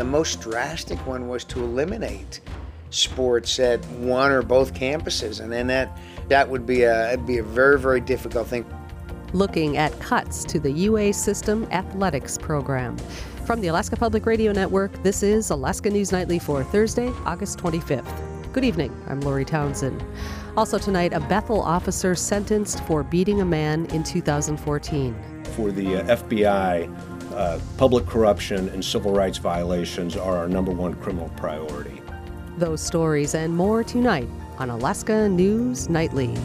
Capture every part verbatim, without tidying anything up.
The most drastic one was to eliminate sports at one or both campuses, and then that that would be a it'd be a very, very difficult thing. Looking at cuts to the U A System athletics program. From the Alaska Public Radio Network, this is Alaska News Nightly for Thursday, August twenty-fifth. Good evening, I'm Lori Townsend. Also tonight, a Bethel officer sentenced for beating a man in two thousand fourteen. For the uh, F B I, uh, public corruption and civil rights violations are our number one criminal priority. Those stories and more tonight on Alaska News Nightly.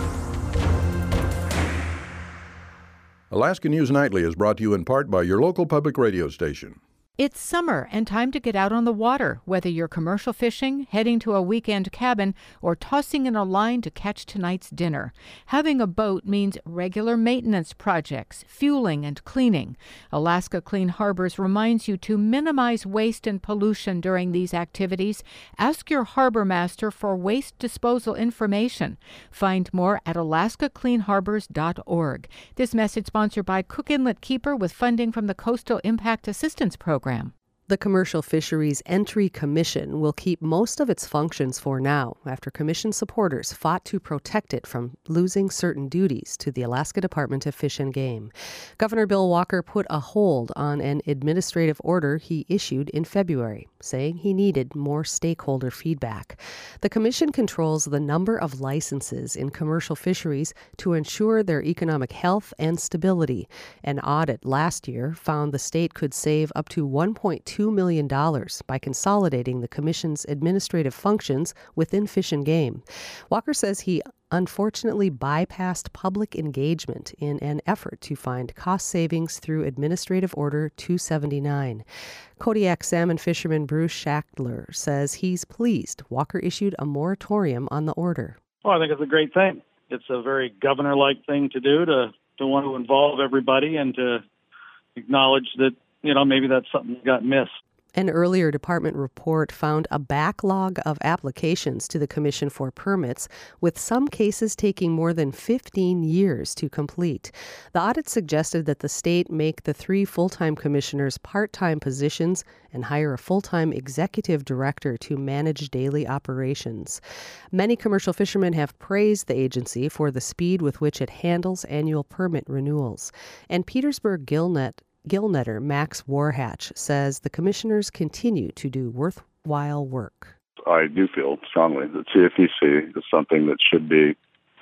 Alaska News Nightly is brought to you in part by your local public radio station. It's summer and time to get out on the water, whether you're commercial fishing, heading to a weekend cabin, or tossing in a line to catch tonight's dinner. Having a boat means regular maintenance projects, fueling and cleaning. Alaska Clean Harbors reminds you to minimize waste and pollution during these activities. Ask your harbor master for waste disposal information. Find more at alaska clean harbors dot org. This message sponsored by Cook Inlet Keeper with funding from the Coastal Impact Assistance Program. The Commercial Fisheries Entry Commission will keep most of its functions for now, after Commission supporters fought to protect it from losing certain duties to the Alaska Department of Fish and Game. Governor Bill Walker put a hold on an administrative order he issued in February, saying he needed more stakeholder feedback. The Commission controls the number of licenses in commercial fisheries to ensure their economic health and stability. An audit last year found the state could save up to one point two million dollars by consolidating the Commission's administrative functions within Fish and Game. Walker says he unfortunately bypassed public engagement in an effort to find cost savings through Administrative Order two seventy-nine. Kodiak salmon fisherman Bruce Schachtler says he's pleased Walker issued a moratorium on the order. Well, I think it's a great thing. It's a very governor-like thing to do, to, to want to involve everybody and to acknowledge that, you know, maybe that's something that got missed. An earlier department report found a backlog of applications to the Commission for permits, with some cases taking more than fifteen years to complete. The audit suggested that the state make the three full-time commissioners part-time positions and hire a full-time executive director to manage daily operations. Many commercial fishermen have praised the agency for the speed with which it handles annual permit renewals. And Petersburg Gillnet Gillnetter Max Warhatch says the commissioners continue to do worthwhile work. I do feel strongly that C F E C is something that should be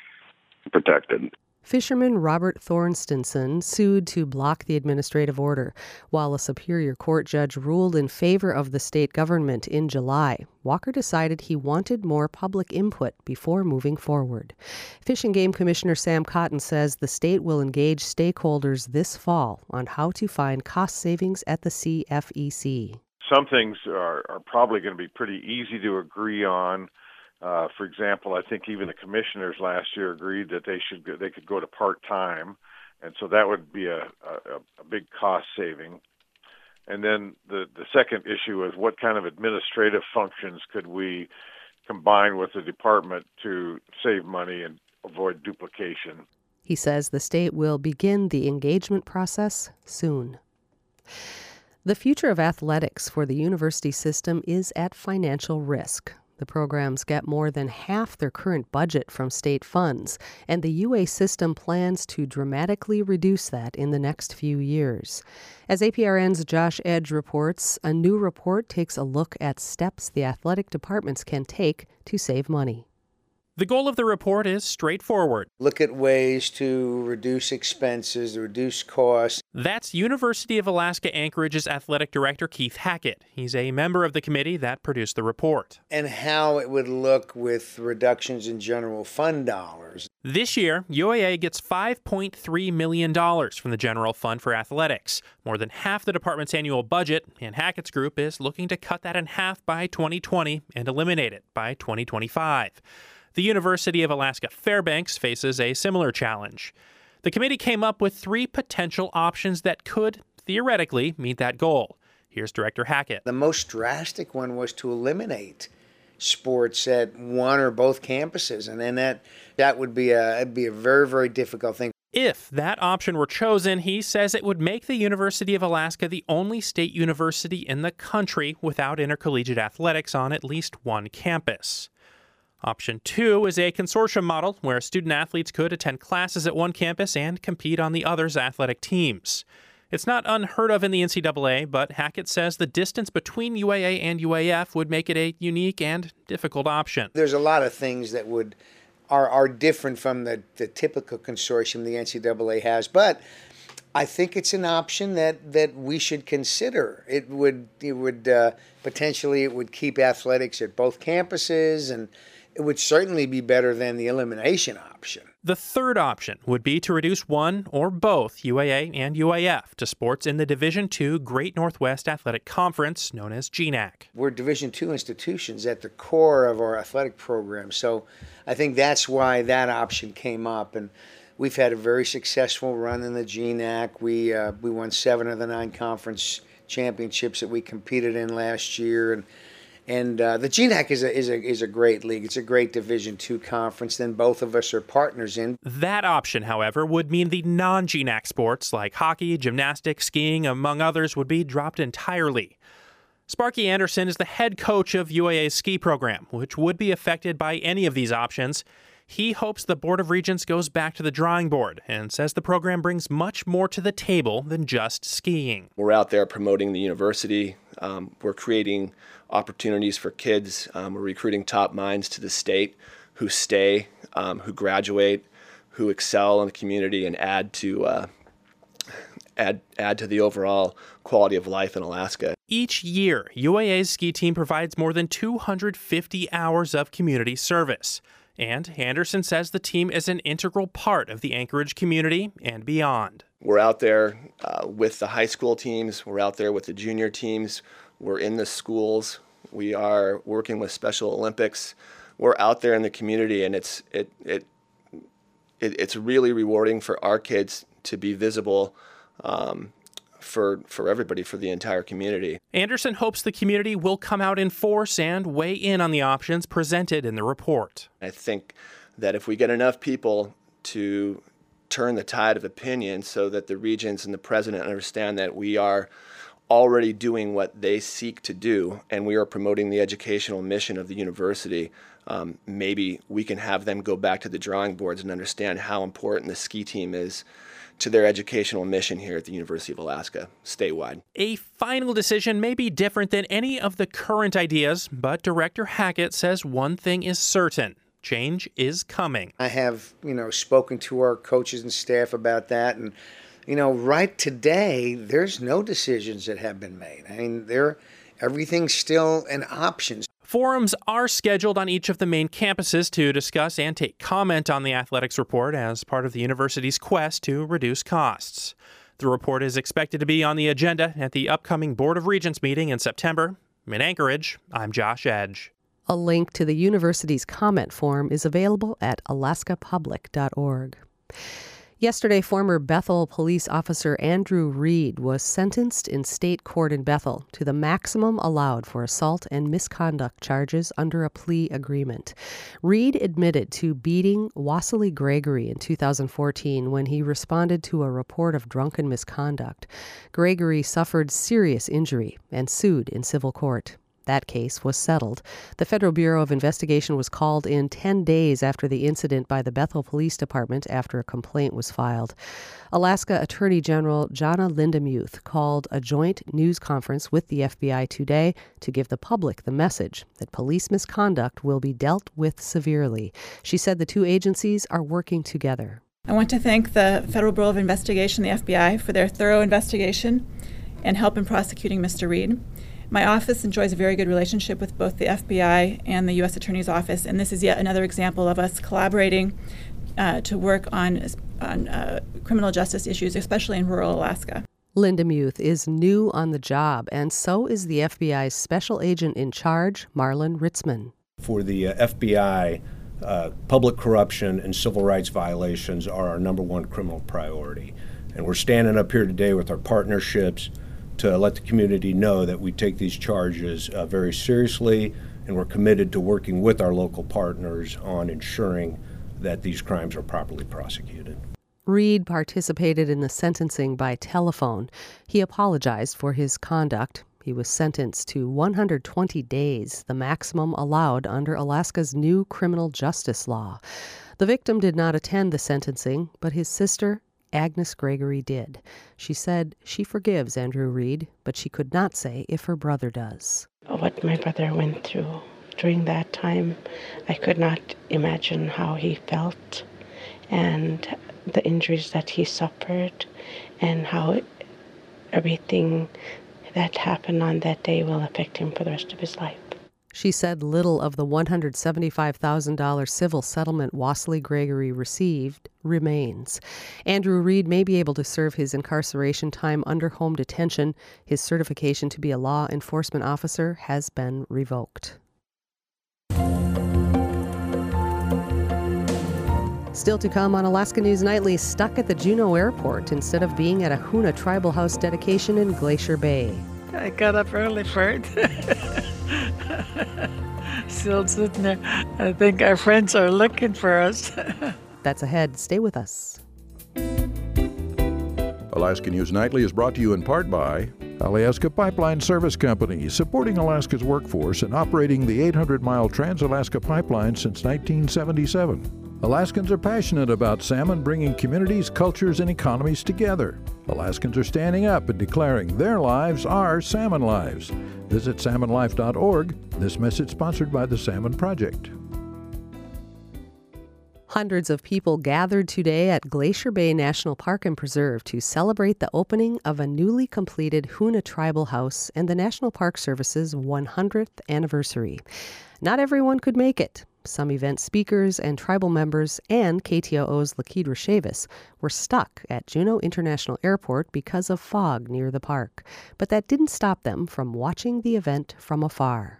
protected. Fisherman Robert Thorstenson sued to block the administrative order, while a Superior Court judge ruled in favor of the state government in July. Walker decided he wanted more public input before moving forward. Fish and Game Commissioner Sam Cotton says the state will engage stakeholders this fall on how to find cost savings at the C F E C. Some things are, are probably going to be pretty easy to agree on. Uh, for example, I think even the commissioners last year agreed that they should go, they could go to part-time, and so that would be a, a, a big cost saving. And then the, the second issue is what kind of administrative functions could we combine with the department to save money and avoid duplication. He says the state will begin the engagement process soon. The future of athletics for the university system is at financial risk. The programs get more than half their current budget from state funds, and the U A system plans to dramatically reduce that in the next few years. As A P R N's Josh Edge reports, a new report takes a look at steps the athletic departments can take to save money. The goal of the report is straightforward. Look at ways to reduce expenses, reduce costs. That's University of Alaska Anchorage's athletic director, Keith Hackett. He's a member of the committee that produced the report. And how it would look with reductions in general fund dollars. This year, U A A gets five point three million dollars from the General Fund for Athletics, more than half the department's annual budget, and Hackett's group is looking to cut that in half by twenty twenty and eliminate it by twenty twenty-five. The University of Alaska Fairbanks faces a similar challenge. The committee came up with three potential options that could, theoretically, meet that goal. Here's Director Hackett. The most drastic one was to eliminate sports at one or both campuses, and then that that would be a it'd be a very, very difficult thing. If that option were chosen, he says it would make the University of Alaska the only state university in the country without intercollegiate athletics on at least one campus. Option two is a consortium model where student athletes could attend classes at one campus and compete on the other's athletic teams. It's not unheard of in the N C double A, but Hackett says the distance between U A A and U A F would make it a unique and difficult option. There's a lot of things that would are, are different from the, the typical consortium the N C double A has, but I think it's an option that, that we should consider. It would it would uh, potentially it would keep athletics at both campuses, and it would certainly be better than the elimination option. The third option would be to reduce one or both U A A and U A F to sports in the Division two Great Northwest Athletic Conference, known as G N A C. We're Division two institutions at the core of our athletic program, so I think that's why that option came up. And we've had a very successful run in the G N A C. We uh, we won seven of the nine conference championships that we competed in last year, and and uh, the G N A C is a is a is a great league. It's a great Division two conference. Then both of us are partners in. That option, however, would mean the non-G N A C sports like hockey, gymnastics, skiing, among others, would be dropped entirely. Sparky Anderson is the head coach of U A A's ski program, which would be affected by any of these options. He hopes the Board of Regents goes back to the drawing board and says the program brings much more to the table than just skiing. We're out there promoting the university. Um, we're creating opportunities for kids. Um, we're recruiting top minds to the state who stay, um, who graduate, who excel in the community and add to uh, add add to the overall quality of life in Alaska. Each year, U A A's ski team provides more than two hundred fifty hours of community service. And Anderson says the team is an integral part of the Anchorage community and beyond. We're out there uh, with the high school teams. We're out there with the junior teams. We're in the schools. We are working with Special Olympics. We're out there in the community, and it's it it, it it's really rewarding for our kids to be visible um, for for everybody, for the entire community. Anderson hopes the community will come out in force and weigh in on the options presented in the report. I think that if we get enough people to turn the tide of opinion so that the regents and the president understand that we are already doing what they seek to do and we are promoting the educational mission of the university, um, maybe we can have them go back to the drawing boards and understand how important the ski team is to their educational mission here at the University of Alaska, statewide. A final decision may be different than any of the current ideas, but Director Hackett says one thing is certain. Change is coming. I have, you know, spoken to our coaches and staff about that, and, you know, right today, there's no decisions that have been made. I mean, there, everything's still an option. Forums are scheduled on each of the main campuses to discuss and take comment on the athletics report as part of the university's quest to reduce costs. The report is expected to be on the agenda at the upcoming Board of Regents meeting in September. In Anchorage, I'm Josh Edge. A link to the university's comment form is available at alaska public dot org. Yesterday, former Bethel police officer Andrew Reed was sentenced in state court in Bethel to the maximum allowed for assault and misconduct charges under a plea agreement. Reed admitted to beating Wassily Gregory in two thousand fourteen when he responded to a report of drunken misconduct. Gregory suffered serious injury and sued in civil court. That case was settled. The Federal Bureau of Investigation was called in ten days after the incident by the Bethel Police Department after a complaint was filed. Alaska Attorney General Jonna Lindemuth called a joint news conference with the F B I today to give the public the message that police misconduct will be dealt with severely. She said the two agencies are working together. I want to thank the Federal Bureau of Investigation, the F B I, for their thorough investigation and help in prosecuting Mister Reed. My office enjoys a very good relationship with both the F B I and the U S Attorney's Office, and this is yet another example of us collaborating uh, to work on, on uh, criminal justice issues, especially in rural Alaska. Lindemuth is new on the job, and so is the F B I's special agent in charge, Marlon Ritzman. For the uh, F B I, uh, public corruption and civil rights violations are our number one criminal priority. And we're standing up here today with our partnerships to let the community know that we take these charges uh, very seriously, and we're committed to working with our local partners on ensuring that these crimes are properly prosecuted. Reed participated in the sentencing by telephone. He apologized for his conduct. He was sentenced to one hundred twenty days, the maximum allowed under Alaska's new criminal justice law. The victim did not attend the sentencing, but his sister, Agnes Gregory, did. She said she forgives Andrew Reed, but she could not say if her brother does. What my brother went through during that time, I could not imagine how he felt and the injuries that he suffered and how everything that happened on that day will affect him for the rest of his life. She said little of the one hundred seventy-five thousand dollars civil settlement Wassily Gregory received remains. Andrew Reed may be able to serve his incarceration time under home detention. His certification to be a law enforcement officer has been revoked. Still to come on Alaska News Nightly, stuck at the Juneau Airport instead of being at a Hoona Tribal House dedication in Glacier Bay. I got up early for it. Still sitting there. I think our friends are looking for us. That's ahead. Stay with us. Alaska News Nightly is brought to you in part by Alaska Pipeline Service Company, supporting Alaska's workforce and operating the eight hundred mile Trans-Alaska Pipeline since nineteen seventy-seven. Alaskans are passionate about salmon bringing communities, cultures, and economies together. Alaskans are standing up and declaring their lives are salmon lives. Visit salmon life dot org. This message sponsored by the Salmon Project. Hundreds of people gathered today at Glacier Bay National Park and Preserve to celebrate the opening of a newly completed Hoona Tribal House and the National Park Service's one hundredth anniversary. Not everyone could make it. Some event speakers and tribal members and K T O O's Lakedra Chavis were stuck at Juneau International Airport because of fog near the park. But that didn't stop them from watching the event from afar.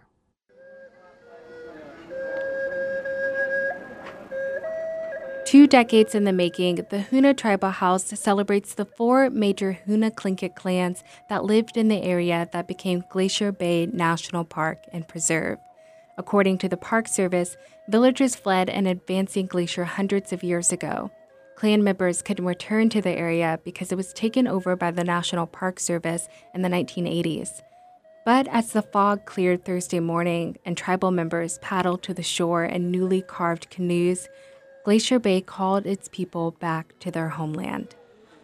Two decades in the making, the Hoona Tribal House celebrates the four major Hoona Tlingit clans that lived in the area that became Glacier Bay National Park and Preserve. According to the Park Service, villagers fled an advancing glacier hundreds of years ago. Clan members couldn't return to the area because it was taken over by the National Park Service in the nineteen eighties. But as the fog cleared Thursday morning and tribal members paddled to the shore in newly carved canoes, Glacier Bay called its people back to their homeland.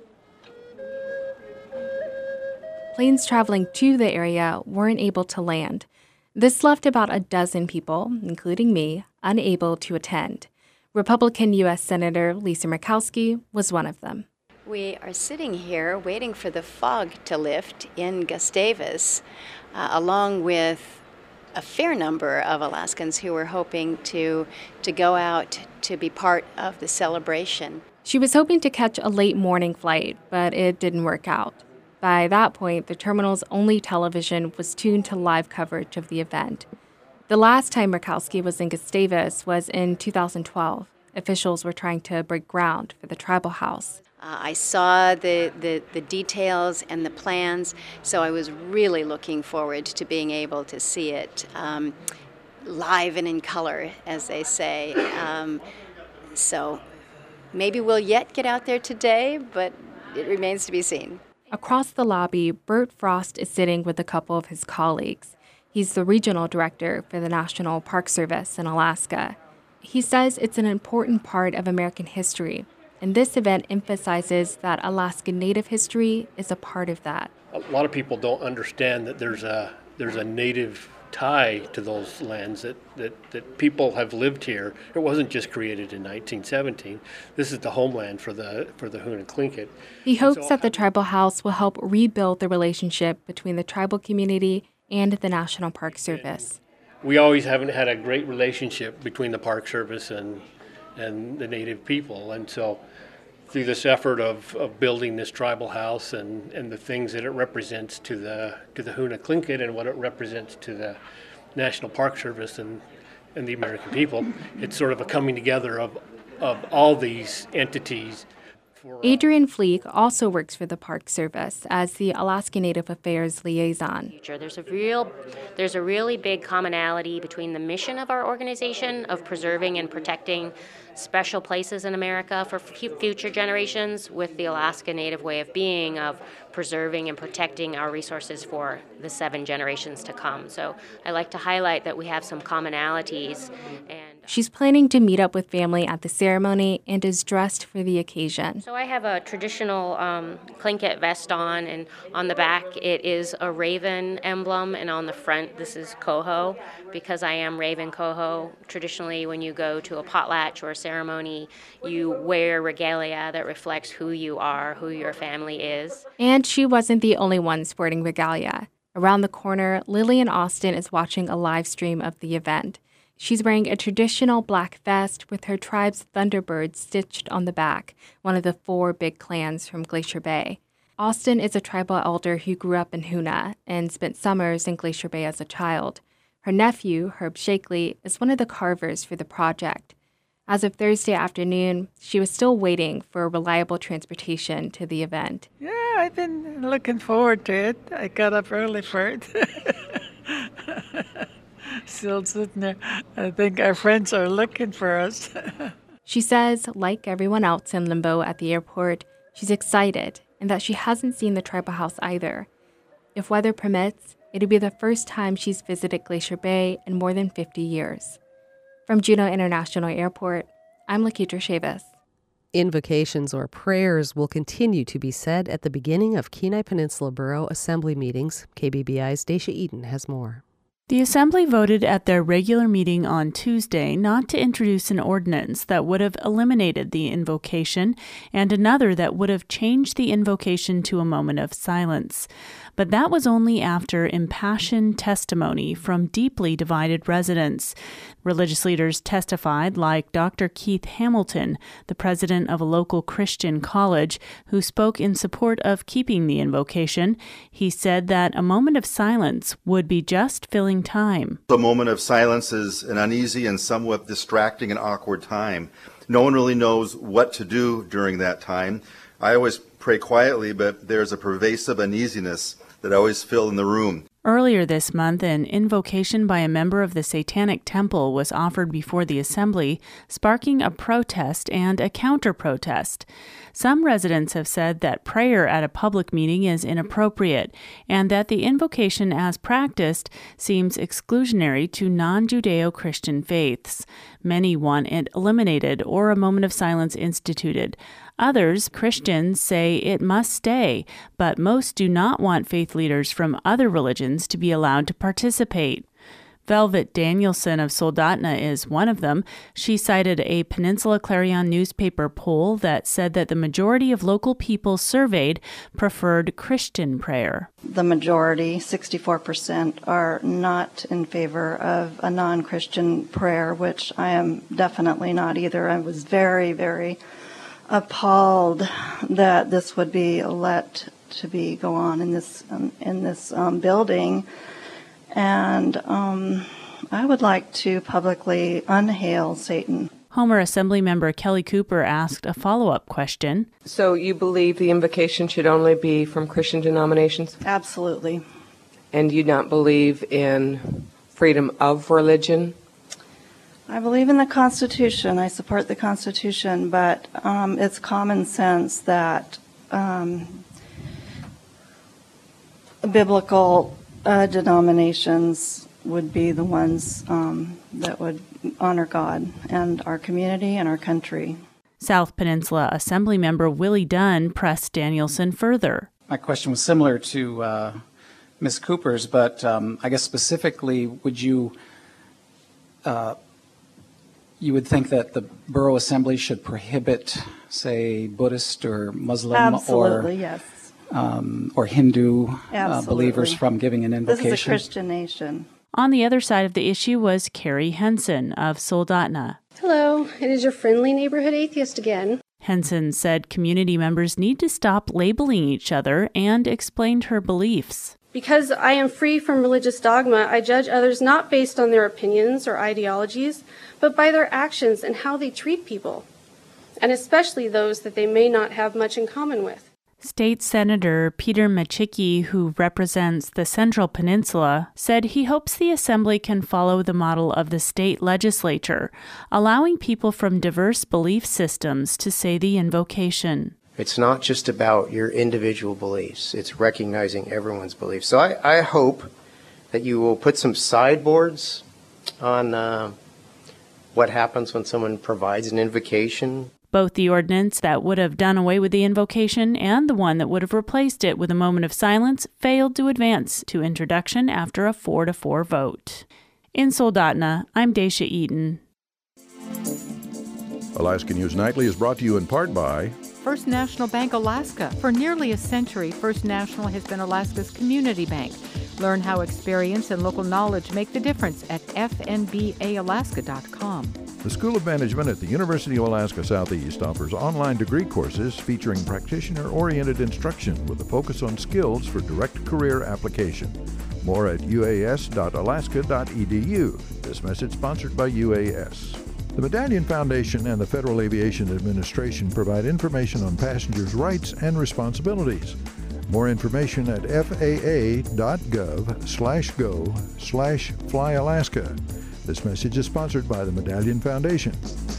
Planes traveling to the area weren't able to land. This left about a dozen people, including me, unable to attend. Republican U S Senator Lisa Murkowski was one of them. We are sitting here waiting for the fog to lift in Gustavus, uh, along with a fair number of Alaskans who were hoping to, to go out to be part of the celebration. She was hoping to catch a late morning flight, but it didn't work out. By that point, the terminal's only television was tuned to live coverage of the event. The last time Murkowski was in Gustavus was in two thousand twelve. Officials were trying to break ground for the tribal house. Uh, I saw the, the, the details and the plans, so I was really looking forward to being able to see it um, live and in color, as they say. Um, so maybe we'll yet get out there today, but it remains to be seen. Across the lobby, Bert Frost is sitting with a couple of his colleagues. He's the regional director for the National Park Service in Alaska. He says it's an important part of American history, and this event emphasizes that Alaskan Native history is a part of that. A lot of people don't understand that there's a there's a Native tie to those lands, that, that, that people have lived here. It wasn't just created in nineteen seventeen. This is the homeland for the for the Hoona Tlingit. He hopes so, that the tribal house will help rebuild the relationship between the tribal community and the National Park Service. We always haven't had a great relationship between the Park Service and and the Native people, and so through this effort of, of building this tribal house and, and the things that it represents to the to the Hoona Tlingit and what it represents to the National Park Service and, and the American people, it's sort of a coming together of, of all these entities Adrian Fleek also works for the Park Service as the Alaska Native Affairs liaison. There's a real, there's a really big commonality between the mission of our organization of preserving and protecting special places in America for f- future generations with the Alaska Native way of being of preserving and protecting our resources for the seven generations to come. So I like to highlight that we have some commonalities. And she's planning to meet up with family at the ceremony and is dressed for the occasion. So I have a traditional um, Tlingit vest on, and on the back it is a raven emblem, and on the front this is Coho, because I am Raven Coho. Traditionally, when you go to a potlatch or a ceremony, you wear regalia that reflects who you are, who your family is. And she wasn't the only one sporting regalia. Around the corner, Lillian Austin is watching a live stream of the event. She's wearing a traditional black vest with her tribe's Thunderbird stitched on the back, one of the four big clans from Glacier Bay. Austin is a tribal elder who grew up in Hoonah and spent summers in Glacier Bay as a child. Her nephew, Herb Shakely, is one of the carvers for the project. As of Thursday afternoon, she was still waiting for reliable transportation to the event. Yeah, I've been looking forward to it. I got up early for it. Still sitting there. I think our friends are looking for us. She says, like everyone else in limbo at the airport, she's excited and that she hasn't seen the tribal house either. If weather permits, it'll be the first time she's visited Glacier Bay in more than fifty years. From Juneau International Airport, I'm Lakitra Chavis. Invocations or prayers will continue to be said at the beginning of Kenai Peninsula Borough Assembly meetings. K B B I's Dacia Eaton has more. The Assembly voted at their regular meeting on Tuesday not to introduce an ordinance that would have eliminated the invocation and another that would have changed the invocation to a moment of silence. But that was only after impassioned testimony from deeply divided residents. Religious leaders testified, like Doctor Keith Hamilton, the president of a local Christian college, who spoke in support of keeping the invocation. He said that a moment of silence would be just filling time. The moment of silence is an uneasy and somewhat distracting and awkward time. No one really knows what to do during that time. I always pray quietly, but there's a pervasive uneasiness that I always feel in the room. Earlier this month, an invocation by a member of the Satanic Temple was offered before the Assembly, sparking a protest and a counter-protest. Some residents have said that prayer at a public meeting is inappropriate and that the invocation as practiced seems exclusionary to non-Judeo-Christian faiths. Many want it eliminated or a moment of silence instituted. Others, Christians, say it must stay, but most do not want faith leaders from other religions to be allowed to participate. Velvet Danielson of Soldotna is one of them. She cited a Peninsula Clarion newspaper poll that said that the majority of local people surveyed preferred Christian prayer. The majority, sixty-four percent, are not in favor of a non-Christian prayer, which I am definitely not either. I was very, very appalled that this would be let to be go on in this um, in this um, building. And um, I would like to publicly unhail Satan. Homer Assembly member Kelly Cooper asked a follow-up question. So you believe the invocation should only be from Christian denominations? Absolutely. And you don't believe in freedom of religion? I believe in the Constitution. I support the Constitution, but um, it's common sense that um, biblical Uh, denominations would be the ones um, that would honor God and our community and our country. South Peninsula Assembly member Willie Dunn pressed Danielson further. My question was similar to uh, Miz Cooper's, but um, I guess specifically, would you uh, you would think that the Borough Assembly should prohibit, say, Buddhist or Muslim Absolutely, or yes. Um, or Hindu uh, believers from giving an invocation? This is a Christian nation. On the other side of the issue was Carrie Henson of Soldotna. Hello, it is your friendly neighborhood atheist again. Henson said community members need to stop labeling each other and explained her beliefs. Because I am free from religious dogma, I judge others not based on their opinions or ideologies, but by their actions and how they treat people. and especially those that they may not have much in common with. State Senator Peter Machicki, who represents the Central Peninsula, said he hopes the Assembly can follow the model of the state legislature, allowing people from diverse belief systems to say the invocation. It's not just about your individual beliefs, it's recognizing everyone's beliefs. So I, I hope that you will put some sideboards on uh, what happens when someone provides an invocation. Both the ordinance that would have done away with the invocation and the one that would have replaced it with a moment of silence failed to advance to introduction after a four to four vote. In Soldotna, I'm Daisha Eaton. Alaska News Nightly is brought to you in part by First National Bank Alaska. For nearly a century, First National has been Alaska's community bank. Learn how experience and local knowledge make the difference at f n b a alaska dot com. The School of Management at the University of Alaska Southeast offers online degree courses featuring practitioner-oriented instruction with a focus on skills for direct career application. More at u a s dot alaska dot e d u. This message sponsored by U A S. The Medallion Foundation and the Federal Aviation Administration provide information on passengers' rights and responsibilities. More information at f a a dot gov slash go slash fly alaska. This message is sponsored by the Medallion Foundation.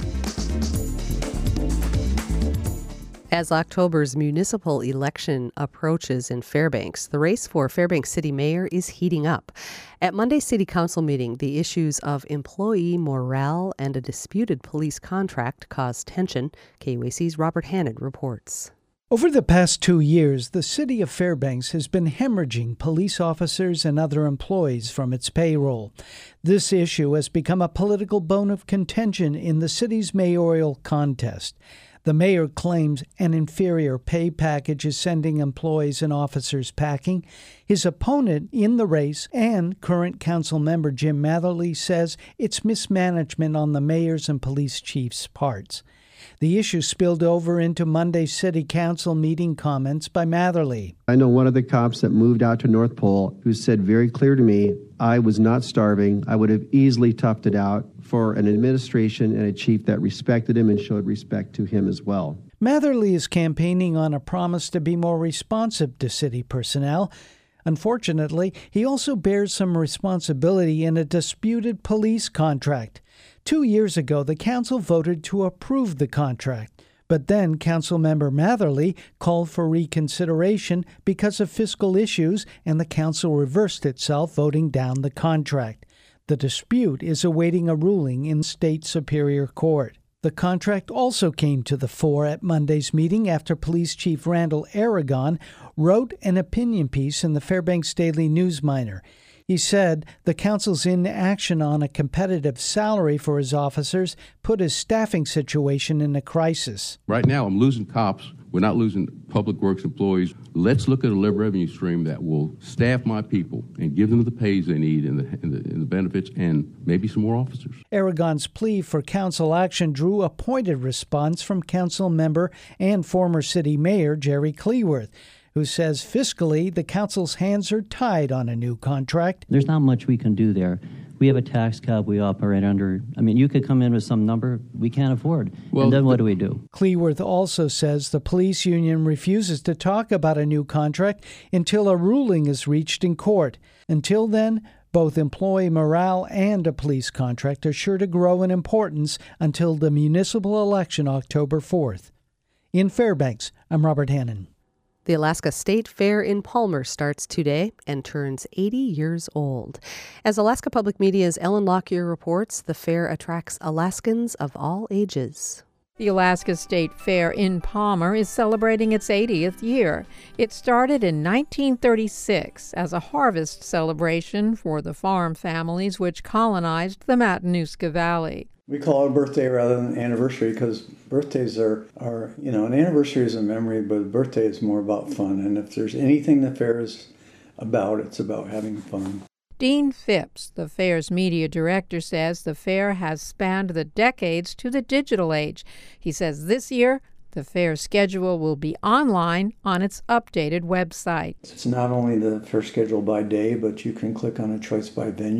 As October's municipal election approaches in Fairbanks, the race for Fairbanks City Mayor is heating up. At Monday's City Council meeting, the issues of employee morale and a disputed police contract caused tension. K U A C's Robert Hannon reports. Over the past two years, the city of Fairbanks has been hemorrhaging police officers and other employees from its payroll. This issue has become a political bone of contention in the city's mayoral contest. The mayor claims an inferior pay package is sending employees and officers packing. His opponent in the race and current council member Jim Matherly says it's mismanagement on the mayor's and police chief's parts. The issue spilled over into Monday's City Council meeting comments by Matherly. I know one of the cops that moved out to North Pole who said very clear to me, I was not starving. I would have easily toughed it out for an administration and a chief that respected him and showed respect to him as well. Matherly is campaigning on a promise to be more responsive to city personnel. Unfortunately, he also bears some responsibility in a disputed police contract. Two years ago, the council voted to approve the contract, but then Councilmember Matherly called for reconsideration because of fiscal issues, and the council reversed itself, voting down the contract. The dispute is awaiting a ruling in State Superior Court. The contract also came to the fore at Monday's meeting after Police Chief Randall Aragon wrote an opinion piece in the Fairbanks Daily News-Miner. He said the council's inaction on a competitive salary for his officers put his staffing situation in a crisis. Right now, I'm losing cops. We're not losing public works employees. Let's look at a revenue stream that will staff my people and give them the pays they need and the, and the, and the benefits and maybe some more officers. Aragon's plea for council action drew a pointed response from council member and former city mayor Jerry Cleworth, who says fiscally the council's hands are tied on a new contract. There's not much we can do there. We have a tax cap we operate under. I mean, you could come in with some number we can't afford. Well, and then what do we do? Cleworth also says the police union refuses to talk about a new contract until a ruling is reached in court. Until then, both employee morale and a police contract are sure to grow in importance until the municipal election October fourth. In Fairbanks, I'm Robert Hannon. The Alaska State Fair in Palmer starts today and turns eighty years old. As Alaska Public Media's Ellen Lockyer reports, the fair attracts Alaskans of all ages. The Alaska State Fair in Palmer is celebrating its eightieth year. It started in nineteen thirty-six as a harvest celebration for the farm families which colonized the Matanuska Valley. We call it a birthday rather than anniversary because birthdays are, are, you know, an anniversary is a memory, but a birthday is more about fun. And if there's anything the fair is about, it's about having fun. Dean Phipps, the fair's media director, says the fair has spanned the decades to the digital age. He says this year, the fair schedule will be online on its updated website. It's not only the fair schedule by day, but you can click on a choice by venue.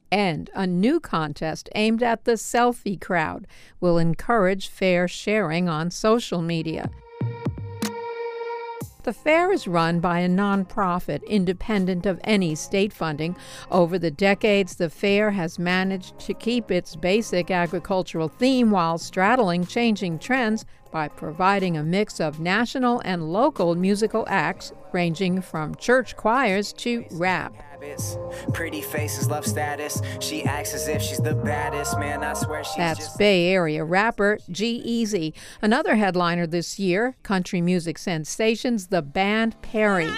And a new contest aimed at the selfie crowd will encourage fair sharing on social media. The fair is run by a nonprofit independent of any state funding. Over the decades, the fair has managed to keep its basic agricultural theme while straddling changing trends by providing a mix of national and local musical acts ranging from church choirs to rap. Pretty faces, love status. She acts as if she's the baddest. Man, I swear she's That's just Bay Area rapper G-Eazy. Another headliner this year, country music sensations, the band Perry.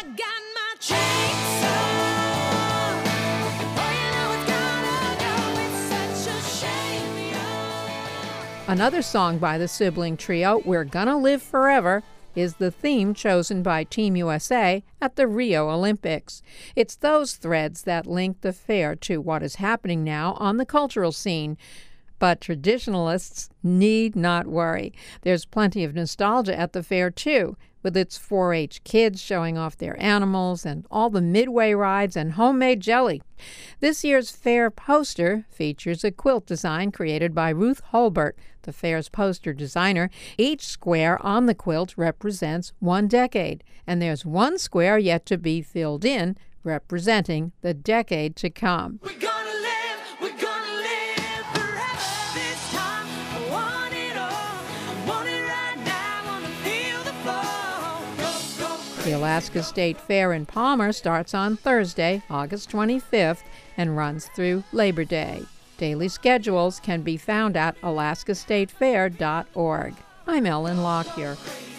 Another song by the sibling trio, We're Gonna Live Forever, is the theme chosen by Team U S A at the Rio Olympics. It's those threads that link the fair to what is happening now on the cultural scene. But traditionalists need not worry. There's plenty of nostalgia at the fair, too, with its four H kids showing off their animals and all the midway rides and homemade jelly. This year's fair poster features a quilt design created by Ruth Holbert, the fair's poster designer. Each square on the quilt represents one decade, and there's one square yet to be filled in, representing the decade to come. We're gonna live, we're gonna live forever this time. I want it all, I want it right now, I wanna feel the flow. Go, go. The Alaska State Fair in Palmer starts on Thursday, August twenty-fifth, and runs through Labor Day. Daily schedules can be found at alaska state fair dot org. I'm Ellen Lockyer.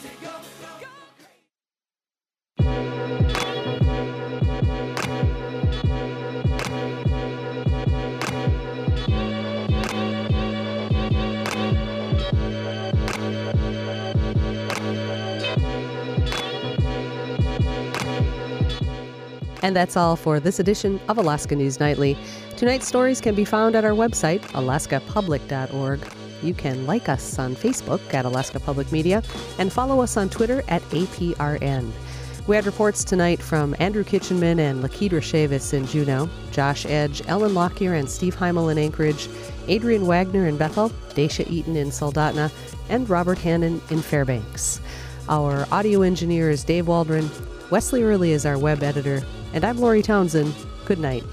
And that's all for this edition of Alaska News Nightly. Tonight's stories can be found at our website, alaska public dot org. You can like us on Facebook at Alaska Public Media and follow us on Twitter at A P R N. We had reports tonight from Andrew Kitchenman and Lakidra Chavis in Juneau, Josh Edge, Ellen Lockyer, and Steve Heimel in Anchorage, Adrian Wagner in Bethel, Dacia Eaton in Soldotna, and Robert Hannon in Fairbanks. Our audio engineer is Dave Waldron. Wesley Early is our web editor. And I'm Lori Townsend. Good night.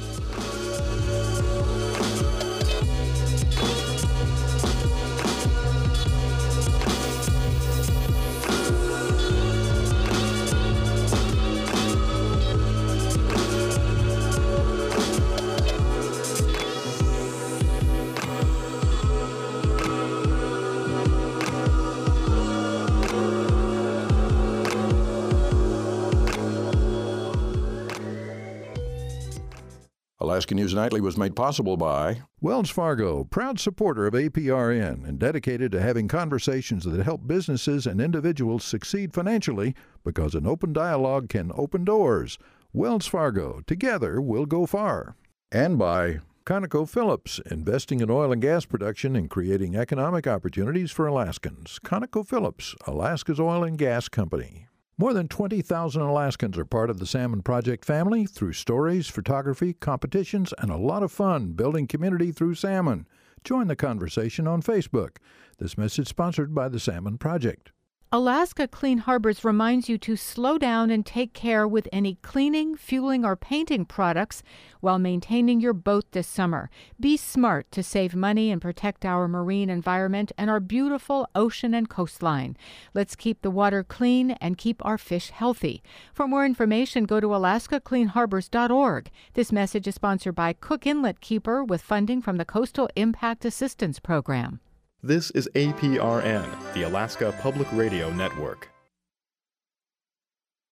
Alaska News Nightly was made possible by Wells Fargo, proud supporter of A P R N and dedicated to having conversations that help businesses and individuals succeed financially because an open dialogue can open doors. Wells Fargo, together we'll go far. And by ConocoPhillips, investing in oil and gas production and creating economic opportunities for Alaskans. ConocoPhillips, Alaska's oil and gas company. More than twenty thousand Alaskans are part of the Salmon Project family through stories, photography, competitions, and a lot of fun building community through salmon. Join the conversation on Facebook. This message sponsored by the Salmon Project. Alaska Clean Harbors reminds you to slow down and take care with any cleaning, fueling, or painting products while maintaining your boat this summer. Be smart to save money and protect our marine environment and our beautiful ocean and coastline. Let's keep the water clean and keep our fish healthy. For more information, go to alaska clean harbors dot org. This message is sponsored by Cook Inlet Keeper with funding from the Coastal Impact Assistance Program. This is A P R N, the Alaska Public Radio Network.